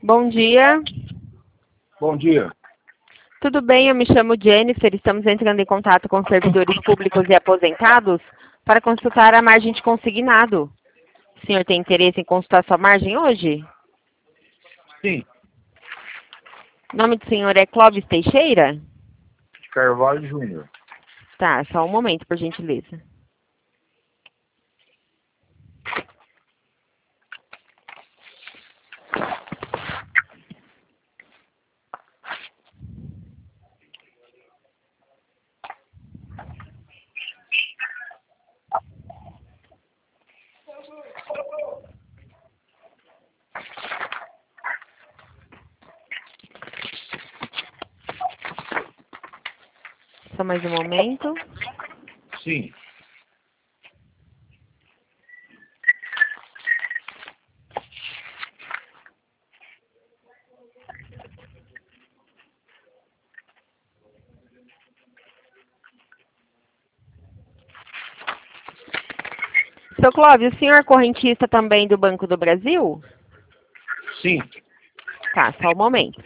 Bom dia. Bom dia. Tudo bem? Eu me chamo Jennifer. Estamos entrando em contato com servidores públicos e aposentados para consultar a margem de consignado. O senhor tem interesse em consultar sua margem hoje? Sim, O nome do senhor é Clóvis Teixeira? de Carvalho Júnior. Tá, só um momento, por gentileza. Só mais um momento. Sim. Seu Clóvis, o senhor é correntista também do Banco do Brasil? Sim. Tá, só um momento.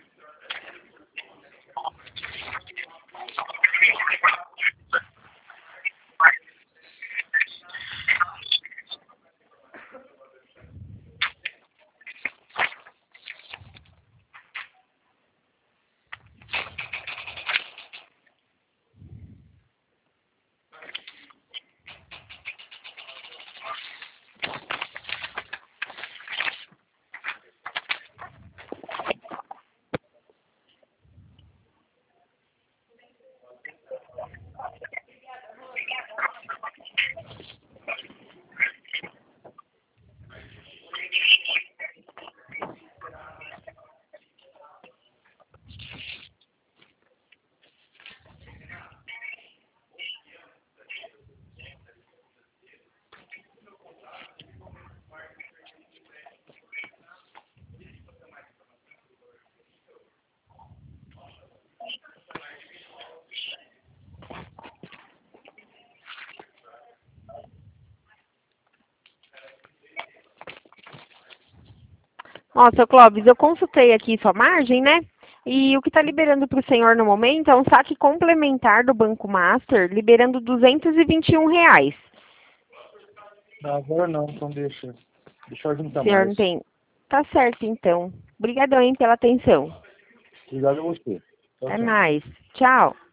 Ó, seu Clóvis, eu consultei aqui sua margem, né? E o que está liberando para o senhor no momento é um saque complementar do Banco Master, liberando R$ 221. Não, agora não, então deixa. Deixa eu O juntar senhor mais. não tem... Tá certo, então. Obrigadão, hein, pela atenção. Obrigado a você. Tchau, Até tchau. mais. Tchau.